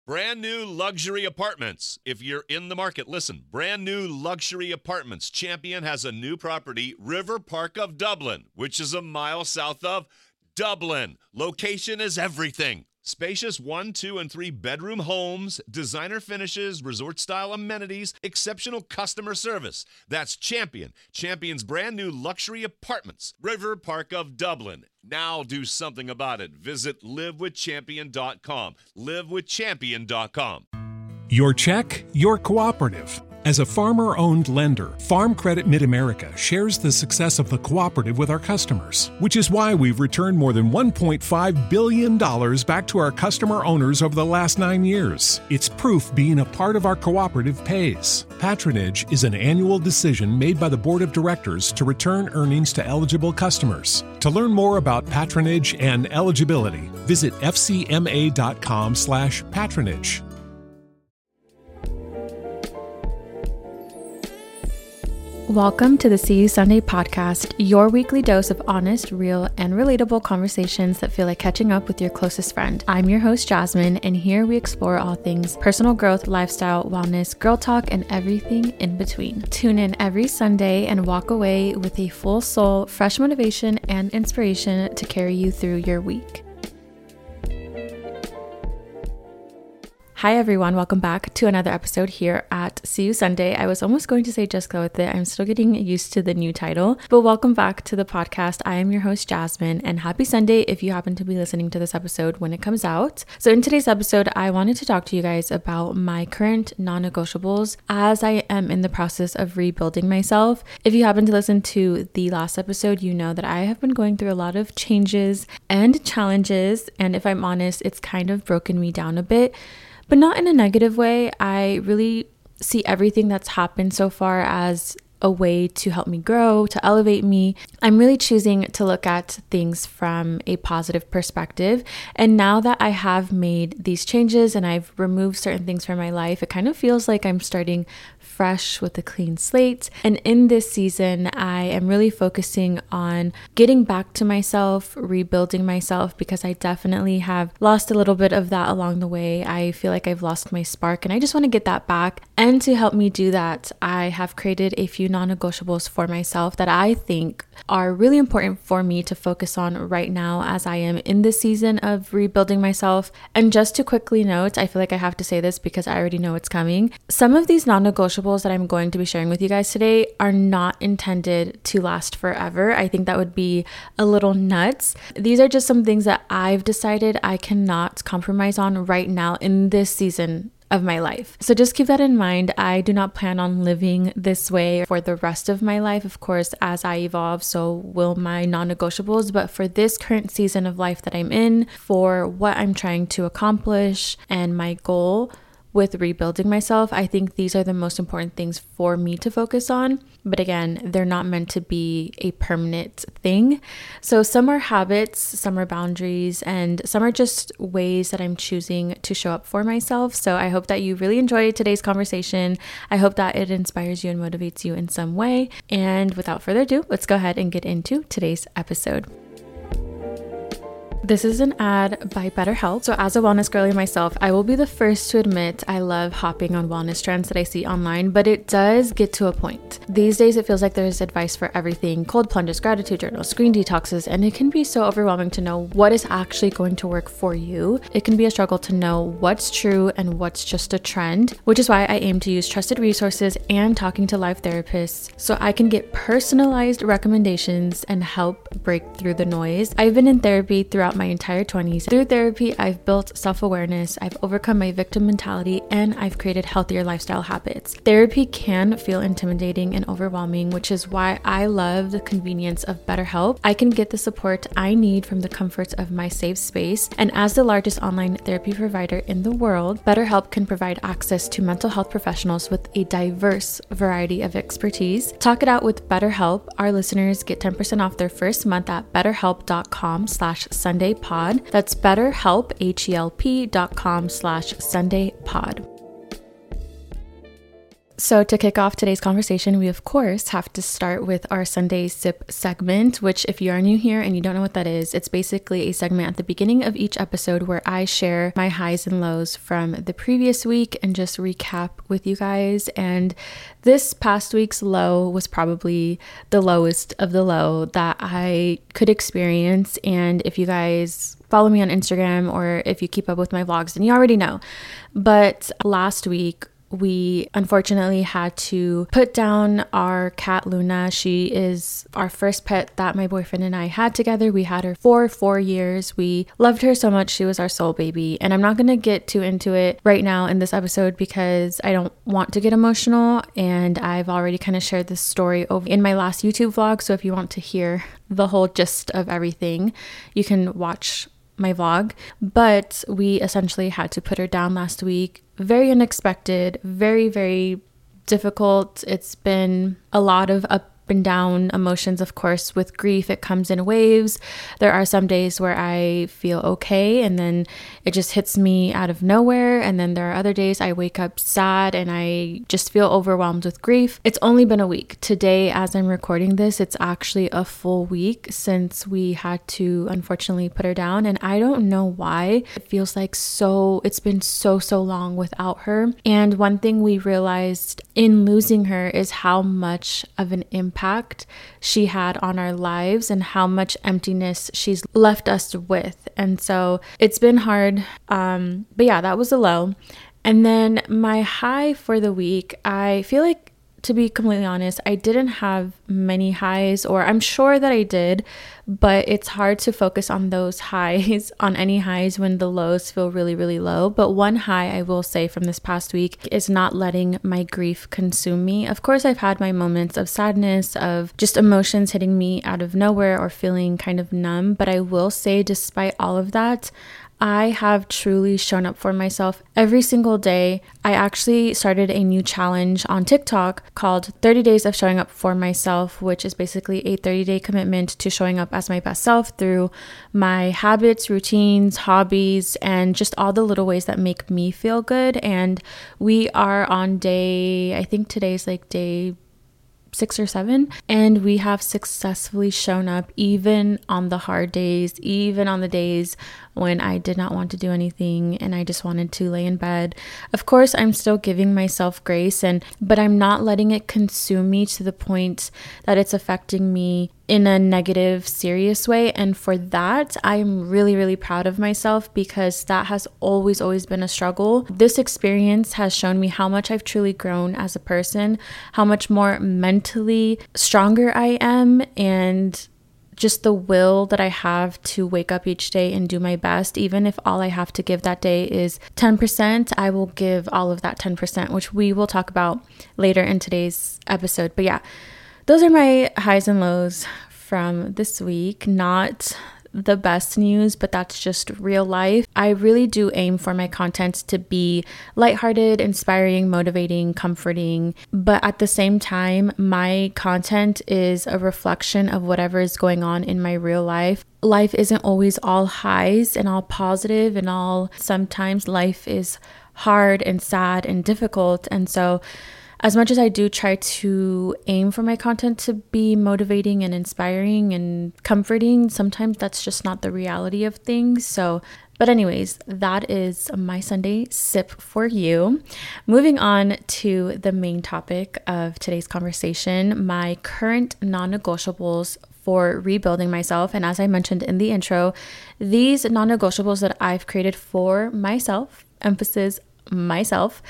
Brand new luxury apartments. If you're in the market, listen. Brand new luxury apartments. Champion has a new property, River Park of Dublin, which is a mile south of Dublin. Location is everything. Spacious 1, 2, and 3 bedroom homes, designer finishes, resort-style amenities, exceptional customer service. That's Champion. Champion's brand new luxury apartments, River Park of Dublin. Now do something about it. Visit livewithchampion.com. livewithchampion.com. Your check, your cooperative. As a farmer-owned lender, Farm Credit Mid-America shares the success of the cooperative with our customers, which is why we've returned more than $1.5 billion back to our customer owners over the last 9 years. It's proof being a part of our cooperative pays. Patronage is an annual decision made by the Board of Directors to return earnings to eligible customers. To learn more about patronage and eligibility, visit fcma.com/patronage. Welcome to the See You Sunday podcast, your weekly dose of honest, real, and relatable conversations that feel like catching up with your closest friend. I'm your host, Jasmine, and here we explore all things personal growth, lifestyle, wellness, girl talk, and everything in between. Tune in every Sunday and walk away with a full soul, fresh motivation, and inspiration to carry you through your week. Hi everyone, welcome back to another episode here at See You Sunday. I was almost going to say just go with it. I'm still getting used to the new title, but welcome back to the podcast. I am your host, Jasmine, and happy Sunday if you happen to be listening to this episode when it comes out. So in today's episode, I wanted to talk to you guys about my current non-negotiables as I am in the process of rebuilding myself. If you happen to listen to the last episode, you know that I have been going through a lot of changes and challenges, and if I'm honest, it's kind of broken me down a bit. But not in a negative way. I really see everything that's happened so far as a way to help me grow, to elevate me. I'm really choosing to look at things from a positive perspective. And now that I have made these changes and I've removed certain things from my life, it kind of feels like I'm starting fresh with a clean slate. And in this season, I am really focusing on getting back to myself, rebuilding myself, because I definitely have lost a little bit of that along the way. I feel like I've lost my spark and I just want to get that back. And to help me do that, I have created a few non-negotiables for myself that I think are really important for me to focus on right now as I am in this season of rebuilding myself. And just to quickly note, I feel like I have to say this because I already know it's coming. Some of these non-negotiables that I'm going to be sharing with you guys today are not intended to last forever. I think that would be a little nuts. These are just some things that I've decided I cannot compromise on right now in this season of my life. So just keep that in mind. I do not plan on living this way for the rest of my life. Of course, as I evolve, so will my non-negotiables. But for this current season of life that I'm in, for what I'm trying to accomplish and my goal with rebuilding myself, I think these are the most important things for me to focus on. But again, they're not meant to be a permanent thing. So some are habits, some are boundaries, and some are just ways that I'm choosing to show up for myself. So I hope that you really enjoyed today's conversation. I hope that it inspires you and motivates you in some way. And without further ado, let's go ahead and get into today's episode. This is an ad by BetterHelp. So as a wellness girly myself, I will be the first to admit I love hopping on wellness trends that I see online, but it does get to a point. These days, it feels like there's advice for everything: cold plunges, gratitude journals, screen detoxes, and it can be so overwhelming to know what is actually going to work for you. It can be a struggle to know what's true and what's just a trend, which is why I aim to use trusted resources and talking to live therapists so I can get personalized recommendations and help break through the noise. I've been in therapy throughout my entire 20s. Through therapy, I've built self-awareness, I've overcome my victim mentality, and I've created healthier lifestyle habits. Therapy can feel intimidating and overwhelming, which is why I love the convenience of BetterHelp. I can get the support I need from the comforts of my safe space, and as the largest online therapy provider in the world, BetterHelp can provide access to mental health professionals with a diverse variety of expertise. Talk it out with BetterHelp. Our listeners get 10% off their first month at betterhelp.com/SundayPod. That's BetterHelp, HELP.com/SundayPod. So to kick off today's conversation, we of course have to start with our Sunday Sip segment, which if you are new here and you don't know what that is, it's basically a segment at the beginning of each episode where I share my highs and lows from the previous week and just recap with you guys. And this past week's low was probably the lowest of the low that I could experience. And if you guys follow me on Instagram or if you keep up with my vlogs, then you already know. But last week, we unfortunately had to put down our cat Luna. She is our first pet that my boyfriend and I had together. We had her for 4 years. We loved her so much. She was our soul baby. And I'm not going to get too into it right now in this episode because I don't want to get emotional. And I've already kind of shared this story over in my last YouTube vlog. So if you want to hear the whole gist of everything, you can watch my vlog. But we essentially had to put her down last week. Very unexpected, very, very difficult. It's been a lot of up and down emotions, of course. With grief, it comes in waves. There are some days where I feel okay and then it just hits me out of nowhere. And then there are other days I wake up sad and I just feel overwhelmed with grief. It's only been a week. Today, as I'm recording this, it's actually a full week since we had to unfortunately put her down. And I don't know why. It feels like it's been so long without her. And one thing we realized in losing her is how much of an impact she had on our lives and how much emptiness she's left us with. And so it's been hard. But yeah, that was a low. And then my high for the week, I feel like, to be completely honest, I didn't have many highs, or I'm sure that I did, but it's hard to focus on those highs, on any highs when the lows feel really low. But one high I will say from this past week is not letting my grief consume me. Of course, I've had my moments of sadness, of just emotions hitting me out of nowhere or feeling kind of numb. But I will say, despite all of that, I have truly shown up for myself every single day. I actually started a new challenge on TikTok called 30 Days of Showing Up for Myself, which is basically a 30-day commitment to showing up as my best self through my habits, routines, hobbies, and just all the little ways that make me feel good. And we are on I think today's like day 6 or 7, and we have successfully shown up even on the hard days, even on the days when I did not want to do anything and I just wanted to lay in bed. Of course, I'm still giving myself grace, but I'm not letting it consume me to the point that it's affecting me in a negative, serious way. And for that, I'm really proud of myself because that has always been a struggle. This experience has shown me how much I've truly grown as a person, how much more mentally stronger I am, and just the will that I have to wake up each day and do my best. Even if all I have to give that day is 10%, I will give all of that 10%, which we will talk about later in today's episode. But yeah, those are my highs and lows from this week. Not the best news, but that's just real life. I really do aim for my content to be lighthearted, inspiring, motivating, comforting, but at the same time, my content is a reflection of whatever is going on in my real life. Life isn't always all highs and all positive and all, sometimes life is hard and sad and difficult. And so as much as I do try to aim for my content to be motivating and inspiring and comforting, sometimes that's just not the reality of things. But anyways, that is my Sunday sip for you. Moving on to the main topic of today's conversation, my current non-negotiables for rebuilding myself. And as I mentioned in the intro, these non-negotiables that I've created for myself, emphasis myself,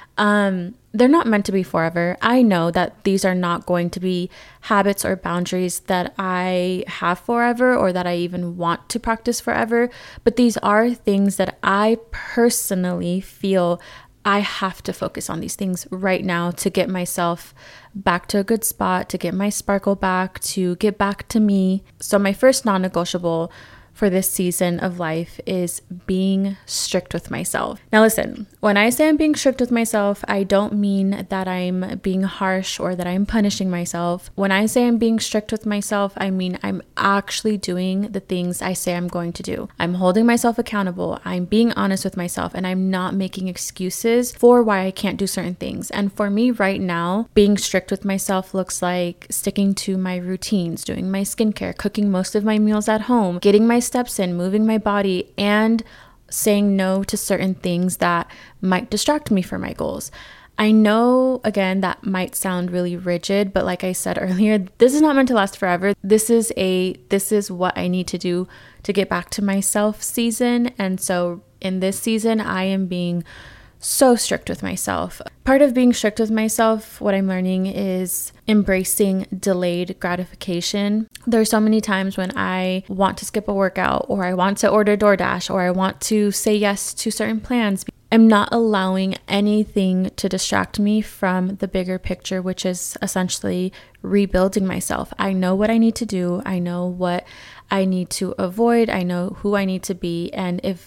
they're not meant to be forever. I know that these are not going to be habits or boundaries that I have forever or that I even want to practice forever, but these are things that I personally feel I have to focus on these things right now to get myself back to a good spot, to get my sparkle back, to get back to me. So my first non-negotiable for this season of life is being strict with myself. Now listen, when I say I'm being strict with myself, I don't mean that I'm being harsh or that I'm punishing myself. When I say I'm being strict with myself, I mean I'm actually doing the things I say I'm going to do. I'm holding myself accountable. I'm being honest with myself, and I'm not making excuses for why I can't do certain things. And for me right now, being strict with myself looks like sticking to my routines, doing my skincare, cooking most of my meals at home, getting my steps in, moving my body, and saying no to certain things that might distract me from my goals. I know, again, that might sound really rigid, but like I said earlier, this is not meant to last forever. This is what I need to do to get back to myself season. And so in this season, I am being so strict with myself. Part of being strict with myself, what I'm learning is embracing delayed gratification. There are so many times when I want to skip a workout, or I want to order DoorDash, or I want to say yes to certain plans. I'm not allowing anything to distract me from the bigger picture, which is essentially rebuilding myself. I know what I need to do. I know what I need to avoid. I know who I need to be. And if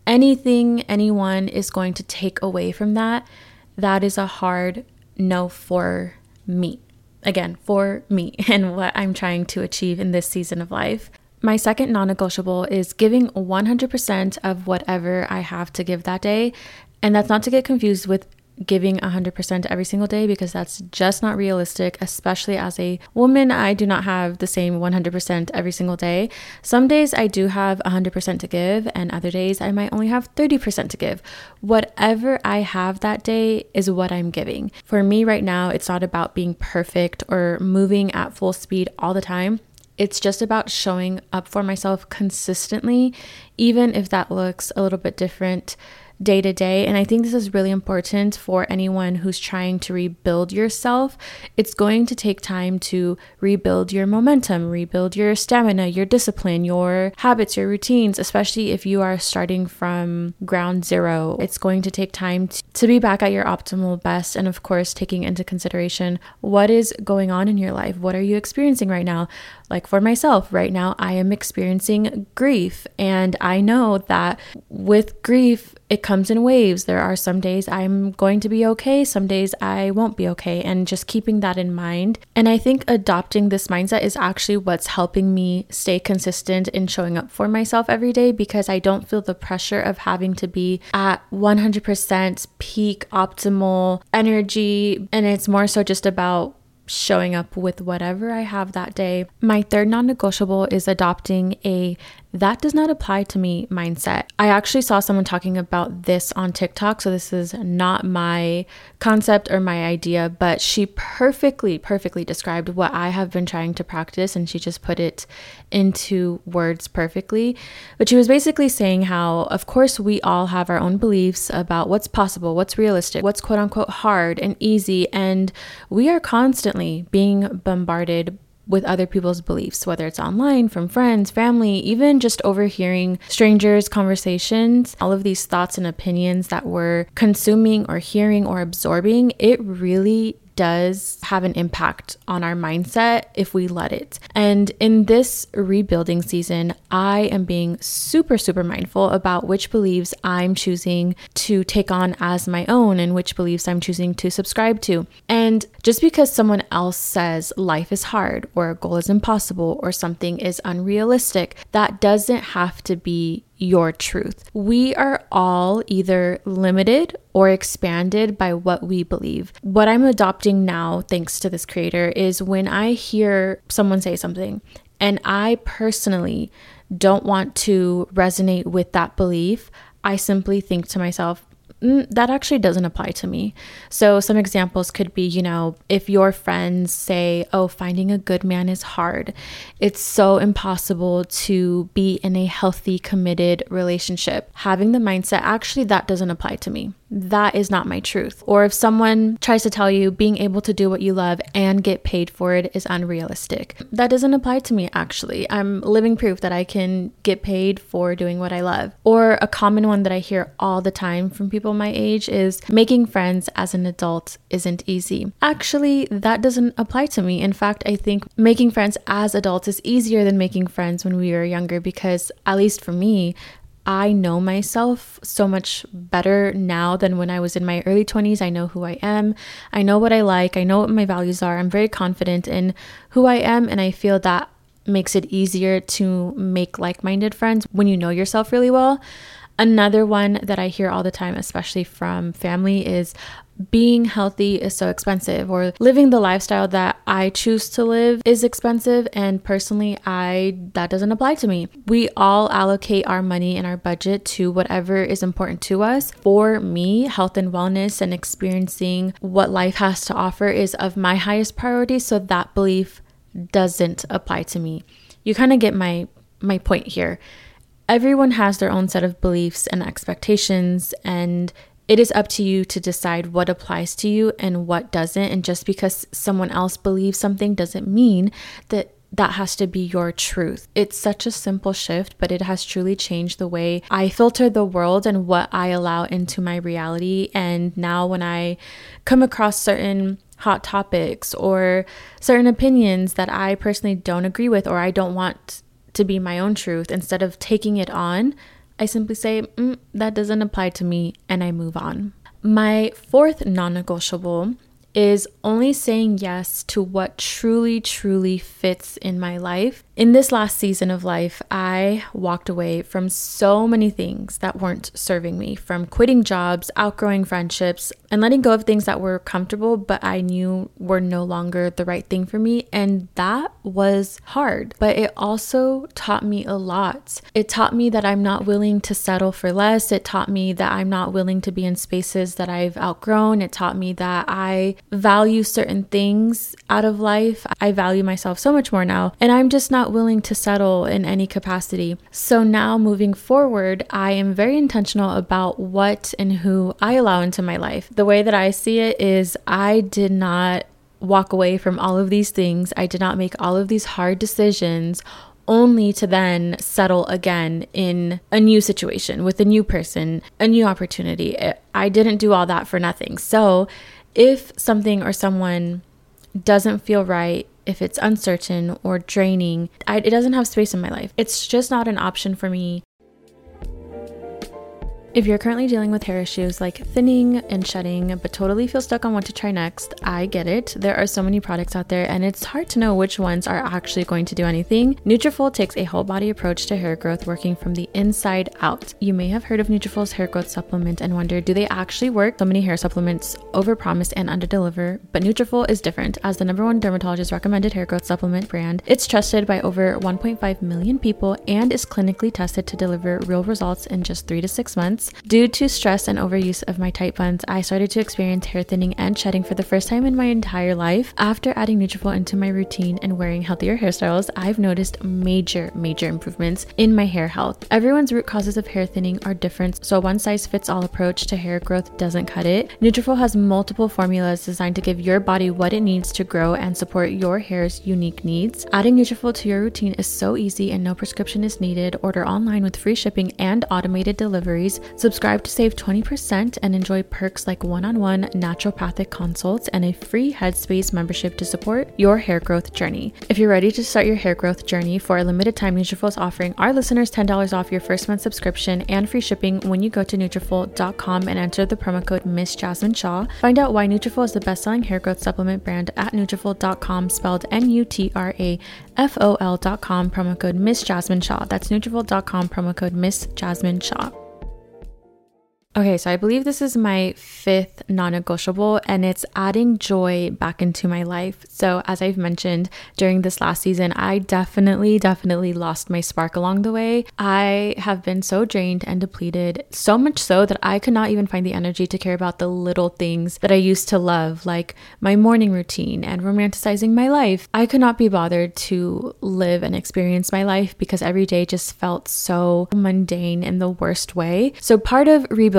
anyone is going to take away from that, that is a hard no for me. Again, for me and what I'm trying to achieve in this season of life. My second non-negotiable is giving 100% of whatever I have to give that day. And that's not to get confused with giving 100% every single day, because that's just not realistic, especially as a woman. I do not have the same 100% every single day. Some days I do have 100% to give, and other days I might only have 30% to give. Whatever I have that day is what I'm giving. For me right now, it's not about being perfect or moving at full speed all the time. It's just about showing up for myself consistently, even if that looks a little bit different day to day. And I think this is really important for anyone who's trying to rebuild yourself. It's going to take time to rebuild your momentum, rebuild your stamina, your discipline, your habits, your routines, especially if you are starting from ground zero. It's going to take time to be back at your optimal best. And of course, taking into consideration what is going on in your life. What are you experiencing right now? Like for myself, right now, I am experiencing grief. And I know that with grief, it comes in waves. There are some days I'm going to be okay, some days I won't be okay, and just keeping that in mind. And I think adopting this mindset is actually what's helping me stay consistent in showing up for myself every day, because I don't feel the pressure of having to be at 100% peak optimal energy. And it's more so just about showing up with whatever I have that day. My third non-negotiable is adopting a "that does not apply to me" mindset. I actually saw someone talking about this on TikTok, so this is not my concept or my idea, but she perfectly described what I have been trying to practice, and she just put it into words perfectly. But she was basically saying how, of course, we all have our own beliefs about what's possible, what's realistic, what's quote unquote hard and easy, and we are constantly being bombarded with other people's beliefs, whether it's online, from friends, family, even just overhearing strangers' conversations. All of these thoughts and opinions that we're consuming or hearing or absorbing, it really does have an impact on our mindset if we let it. And in this rebuilding season, I am being super mindful about which beliefs I'm choosing to take on as my own and which beliefs I'm choosing to subscribe to. And just because someone else says life is hard or a goal is impossible or something is unrealistic, that doesn't have to be your truth. We are all either limited or expanded by what we believe. What I'm adopting now, thanks to this creator, is when I hear someone say something and I personally don't want to resonate with that belief, I simply think to myself, that actually doesn't apply to me. So some examples could be, if your friends say, oh, finding a good man is hard. It's so impossible to be in a healthy, committed relationship. Having the mindset, actually, that doesn't apply to me. that is not my truth. Or if someone tries to tell you being able to do what you love and get paid for it is unrealistic, that doesn't apply to me actually. I'm living proof that I can get paid for doing what I love. Or a common one that I hear all the time from people my age is making friends as an adult isn't easy. Actually, that doesn't apply to me. In fact, I think making friends as adults is easier than making friends when we were younger because, at least for me, I know myself so much better now than when I was in my early 20s. I know who I am. I know what I like. I know what my values are. I'm very confident in who I am, and I feel that makes it easier to make like-minded friends when you know yourself really well. Another one that I hear all the time, especially from family, is being healthy is so expensive, or living the lifestyle that I choose to live is expensive. And personally, that doesn't apply to me. We all allocate our money and our budget to whatever is important to us. For me, health and wellness and experiencing what life has to offer is of my highest priority. So that belief doesn't apply to me. You kind of get my point here. Everyone has their own set of beliefs and expectations, and it is up to you to decide what applies to you and what doesn't. And just because someone else believes something doesn't mean that has to be your truth. It's such a simple shift, but it has truly changed the way I filter the world and what I allow into my reality. And now when I come across certain hot topics or certain opinions that I personally don't agree with, or I don't want to be my own truth, instead of taking it on, I simply say, that doesn't apply to me, and I move on. My fourth non-negotiable is only saying yes to what truly, truly fits in my life. In this last season of life, I walked away from so many things that weren't serving me, from quitting jobs, outgrowing friendships, and letting go of things that were comfortable, but I knew were no longer the right thing for me. And that was hard, but it also taught me a lot. It taught me that I'm not willing to settle for less. It taught me that I'm not willing to be in spaces that I've outgrown. It taught me that I value certain things out of life. I value myself so much more now, and I'm just not willing to settle in any capacity. So now moving forward, I am very intentional about what and who I allow into my life. The way that I see it is I did not walk away from all of these things. I did not make all of these hard decisions only to then settle again in a new situation with a new person, a new opportunity. I didn't do all that for nothing. So if something or someone doesn't feel right, if it's uncertain or draining, it doesn't have space in my life. It's just not an option for me. If you're currently dealing with hair issues like thinning and shedding, but totally feel stuck on what to try next, I get it. There are so many products out there, and it's hard to know which ones are actually going to do anything. Nutrafol takes a whole body approach to hair growth, working from the inside out. You may have heard of Nutrafol's hair growth supplement and wonder, do they actually work? So many hair supplements overpromise and underdeliver, but Nutrafol is different. As the #1 dermatologist recommended hair growth supplement brand, it's trusted by over 1.5 million people and is clinically tested to deliver real results in just 3 to 6 months. Due to stress and overuse of my tight buns, I started to experience hair thinning and shedding for the first time in my entire life. After adding Nutrafol into my routine and wearing healthier hairstyles, I've noticed major improvements in my hair health. Everyone's root causes of hair thinning are different, so a one-size-fits-all approach to hair growth doesn't cut it. Nutrafol has multiple formulas designed to give your body what it needs to grow and support your hair's unique needs. Adding Nutrafol to your routine is so easy and no prescription is needed. Order online with free shipping and automated deliveries. Subscribe to save 20% and enjoy perks like one-on-one naturopathic consults and a free Headspace membership to support your hair growth journey. If you're ready to start your hair growth journey, for a limited time, Nutrafol is offering our listeners $10 off your first month subscription and free shipping when you go to Nutrafol.com and enter the promo code Miss Jasmine Shaw. Find out why Nutrafol is the best-selling hair growth supplement brand at Nutrafol.com, spelled Nutrafol.com, promo code Miss Jasmine Shaw. That's Nutrafol.com, promo code Miss Jasmine Shaw. Okay, so I believe this is my fifth non-negotiable, and it's adding joy back into my life. So as I've mentioned, during this last season, I definitely lost my spark along the way. I have been so drained and depleted, so much so that I could not even find the energy to care about the little things that I used to love, like my morning routine and romanticizing my life. I could not be bothered to live and experience my life because every day just felt so mundane in the worst way. So part of rebuilding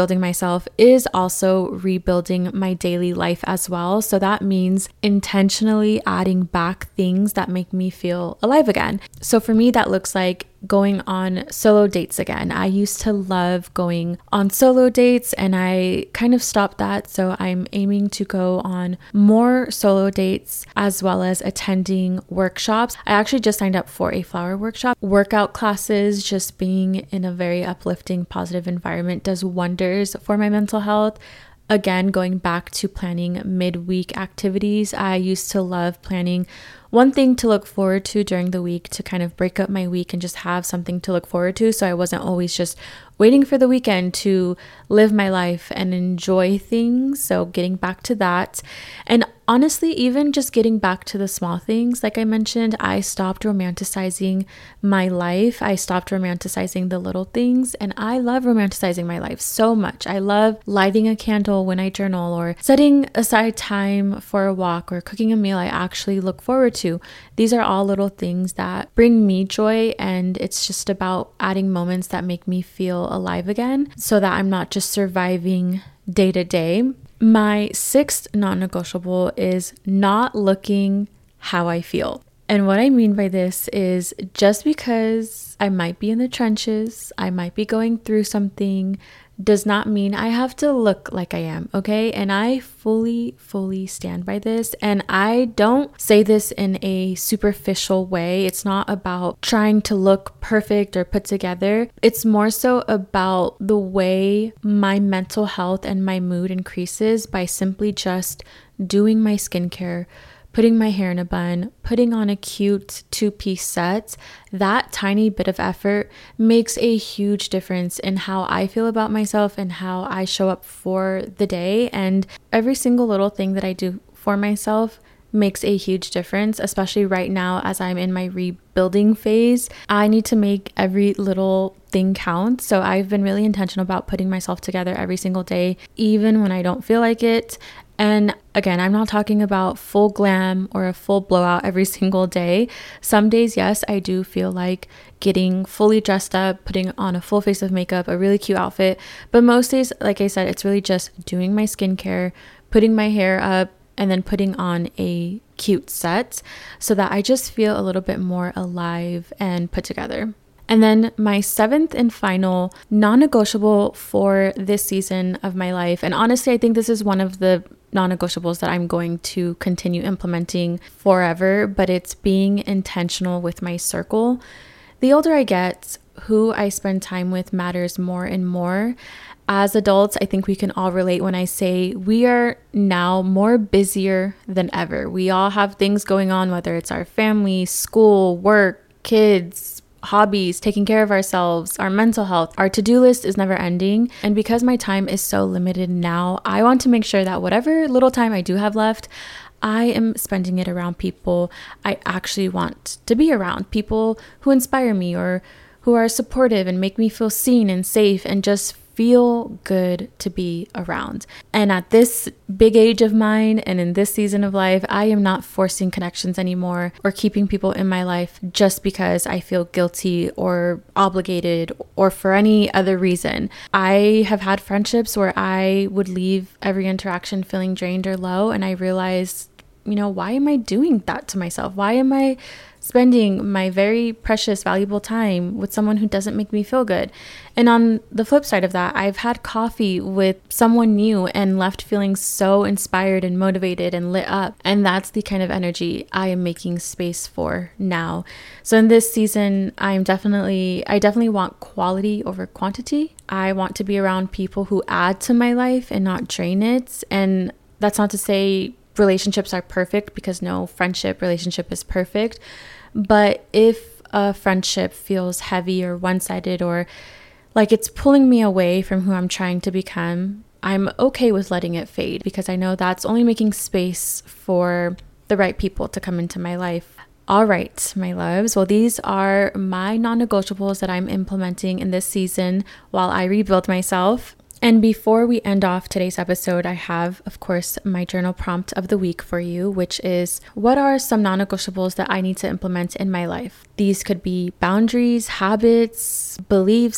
rebuilding myself is also rebuilding my daily life as well. So that means intentionally adding back things that make me feel alive again. So for me, that looks like going on solo dates again. I used to love going on solo dates and I kind of stopped that. So I'm aiming to go on more solo dates as well as attending workshops. I actually just signed up for a flower workshop. Workout classes, just being in a very uplifting, positive environment does wonders for my mental health. Again, going back to planning midweek activities, I used to love planning one thing to look forward to during the week to kind of break up my week and just have something to look forward to. So I wasn't always just waiting for the weekend to live my life and enjoy things. So getting back to that. And honestly, even just getting back to the small things, like I mentioned, I stopped romanticizing my life. I stopped romanticizing the little things, and I love romanticizing my life so much. I love lighting a candle when I journal, or setting aside time for a walk, or cooking a meal I actually look forward to. These are all little things that bring me joy, and it's just about adding moments that make me feel alive again so that I'm not just surviving day to day. My sixth non-negotiable is not looking how I feel. And what I mean by this is just because I might be in the trenches, I might be going through something, does not mean I have to look like I am, okay? And I fully stand by this. And I don't say this in a superficial way. It's not about trying to look perfect or put together. It's more so about the way my mental health and my mood increases by simply just doing my skincare, putting my hair in a bun, putting on a cute 2-piece set. That tiny bit of effort makes a huge difference in how I feel about myself and how I show up for the day. And every single little thing that I do for myself makes a huge difference, especially right now as I'm in my rebuilding phase. I need to make every little thing count. So I've been really intentional about putting myself together every single day, even when I don't feel like it. And again, I'm not talking about full glam or a full blowout every single day. Some days, yes, I do feel like getting fully dressed up, putting on a full face of makeup, a really cute outfit. But most days, like I said, it's really just doing my skincare, putting my hair up, and then putting on a cute set so that I just feel a little bit more alive and put together. And then my seventh and final non-negotiable for this season of my life, and honestly, I think this is one of the non-negotiables that I'm going to continue implementing forever, but it's being intentional with my circle. The older I get, who I spend time with matters more and more. As adults, I think we can all relate when I say we are now more busier than ever. We all have things going on, whether it's our family, school, work, kids, hobbies, taking care of ourselves, our mental health. Our to-do list is never ending. And because my time is so limited now, I want to make sure that whatever little time I do have left, I am spending it around people I actually want to be around, people who inspire me or who are supportive and make me feel seen and safe and just feel good to be around. And at this big age of mine and in this season of life, I am not forcing connections anymore or keeping people in my life just because I feel guilty or obligated or for any other reason. I have had friendships where I would leave every interaction feeling drained or low, and I realized, why am I doing that to myself? Why am I spending my very precious, valuable time with someone who doesn't make me feel good? And on the flip side of that, I've had coffee with someone new and left feeling so inspired and motivated and lit up. And that's the kind of energy I am making space for now. So in this season, I definitely want quality over quantity. I want to be around people who add to my life and not drain it. And that's not to say relationships are perfect, because no relationship is perfect. But if a friendship feels heavy or one-sided or like it's pulling me away from who I'm trying to become, I'm okay with letting it fade, because I know that's only making space for the right people to come into my life. All right, my loves. Well, these are my non-negotiables that I'm implementing in this season while I rebuild myself. And before we end off today's episode, I have, of course, my journal prompt of the week for you, which is, what are some non-negotiables that I need to implement in my life? These could be boundaries, habits, beliefs,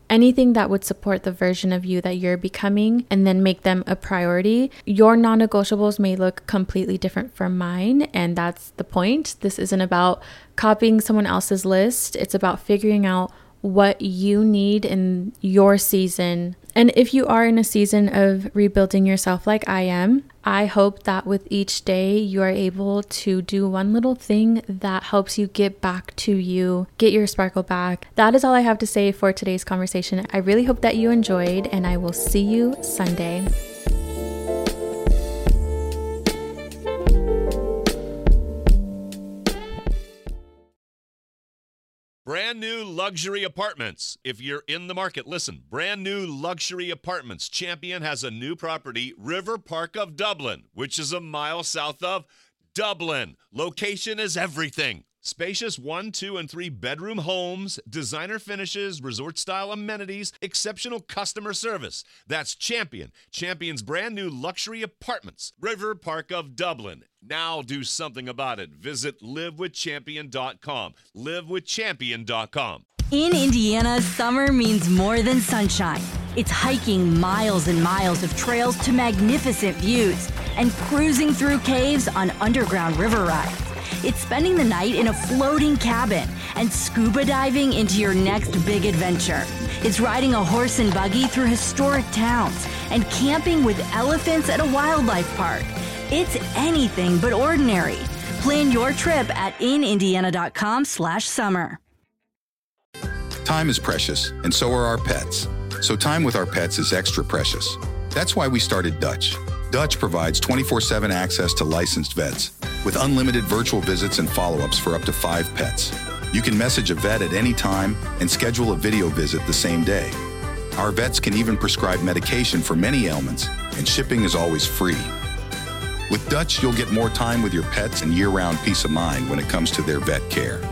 anything that would support the version of you that you're becoming and then make them a priority. Your non-negotiables may look completely different from mine, and that's the point. This isn't about copying someone else's list. It's about figuring out what you need in your season. And if you are in a season of rebuilding yourself like I am, I hope that with each day you are able to do one little thing that helps you get back to you, get your sparkle back. That is all I have to say for today's conversation. I really hope that you enjoyed, and I will see you Sunday. Brand new luxury apartments. If you're in the market, listen. Brand new luxury apartments. Champion has a new property, River Park of Dublin, which is a mile south of Dublin. Location is everything. Spacious 1, 2, and 3 bedroom homes, designer finishes, resort-style amenities, exceptional customer service. That's Champion. Champion's brand new luxury apartments, River Park of Dublin. Now do something about it. Visit livewithchampion.com. Livewithchampion.com. In Indiana, summer means more than sunshine. It's hiking miles and miles of trails to magnificent views and cruising through caves on underground river rides. It's spending the night in a floating cabin and scuba diving into your next big adventure. It's riding a horse and buggy through historic towns and camping with elephants at a wildlife park. It's anything but ordinary. Plan your trip at inindiana.com/summer. Time is precious, and so are our pets. So time with our pets is extra precious. That's why we started Dutch. Dutch provides 24/7 access to licensed vets with unlimited virtual visits and follow-ups for up to 5 pets. You can message a vet at any time and schedule a video visit the same day. Our vets can even prescribe medication for many ailments, and shipping is always free. With Dutch, you'll get more time with your pets and year-round peace of mind when it comes to their vet care.